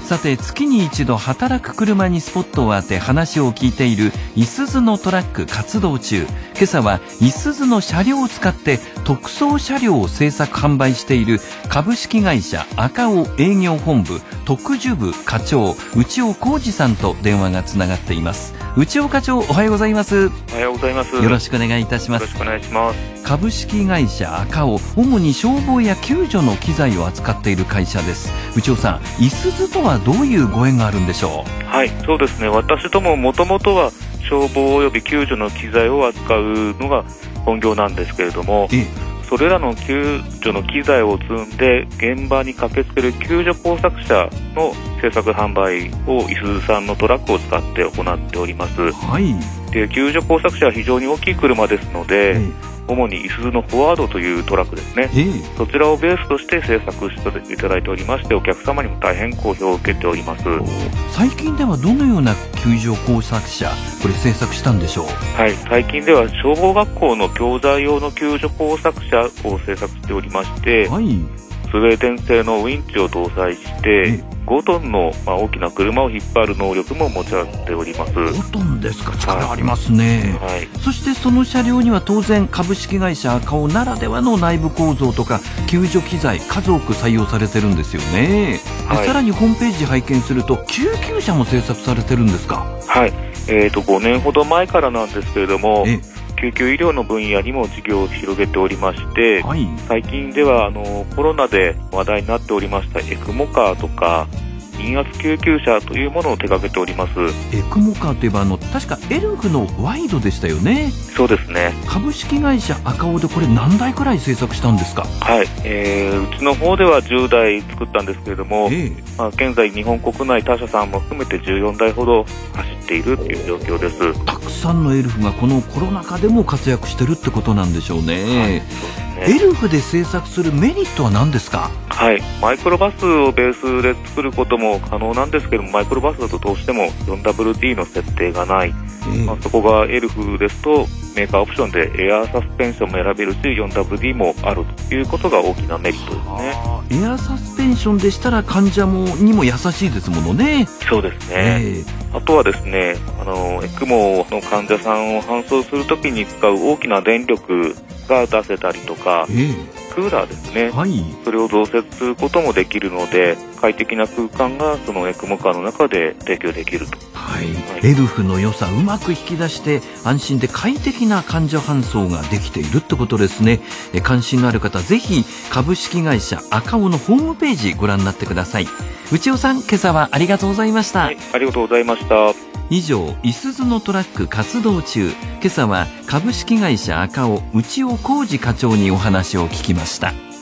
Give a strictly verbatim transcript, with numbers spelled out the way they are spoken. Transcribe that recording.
さて、月に一度働く車にスポットを当て話を聞いているいすゞのトラック活動中。今朝はいすゞの車両を使って特装車両を製作販売している株式会社赤尾営業本部特需部課長内尾浩二さんと電話がつながっています。内尾課長、おはようございます。 おはようございます。 よろしくお願いいたします。 よろしくお願いします。 株式会社赤尾、主に消防や救助の機材を扱っている会社です。内尾さん、いすゞとはどういうご縁があるんでしょう？ はい、そうですね。私どももともとは消防及び救助の機材を扱うのが本業なんですけれども、ええ、それらの救助の機材を積んで現場に駆けつける救助工作車の製作販売をいすゞさんのトラックを使って行っております。はい。で、救助工作車は非常に大きい車ですので、ええ、主にいすゞのフォワードというトラックですね、えー、そちらをベースとして製作していただいておりまして、お客様にも大変好評を受けております。 最近ではどのような救助工作車、これ製作したんでしょう？ はい、最近では消防学校の教材用の救助工作車を製作しておりまして、はい、スウェーデン製のウィンチを搭載してごトンの、まあ、大きな車を引っ張る能力も持ち合っております。ごトンですか、力ありますね、はいはい、そしてその車両には当然株式会社赤尾ならではの内部構造とか救助機材数多く採用されてるんですよね、はい、さらにホームページ拝見すると救急車も製作されてるんですか？ はい、えーとごねんほど前からなんですけれども、え救急医療の分野にも事業を広げておりまして、はい、最近ではあのコロナで話題になっておりましたエクモカーとか陰圧救急車というものを手掛けております。 エクモカーといえばあの確かエルフのワイドでしたよね。 そうですね。 株式会社赤尾でこれ何台くらい製作したんですか？ はい、えー、うちの方ではじゅうだい作ったんですけれども、えーまあ、現在日本国内他社さんも含めてじゅうよんだいほど走っているという状況です。 たくさんのエルフがこのコロナ禍でも活躍してるってことなんでしょうね、はい、そうですね。エルフで製作するメリットは何ですか？ はい、マイクロバスをベースで作ることも可能なんですけども、マイクロバスだとどうしても フォーダブリューディー の設定がない、えーまあ、そこがエルフですとメーカーオプションでエアーサスペンションも選べるし フォーダブリューディー もあるということが大きなメリットですね。 エアーサスペンションでしたら患者もにも優しいですものね。 そうですね、えー、あとはですね、あのエクモの患者さんを搬送するときに使う大きな電力が出せたりとか、えークーラーですね、はい、それを増設することもできるので快適な空間がそのエクモカーの中で提供できると、 はいはい、エルフの良さうまく引き出して安心で快適な患者搬送ができているってことですね。え関心のある方ぜひ株式会社赤尾のホームページご覧になってください。内尾さん、今朝はありがとうございました。 はい、ありがとうございました。 以上、いすゞのトラック活動中。今朝は株式会社赤尾内尾浩二課長にお話を聞きました。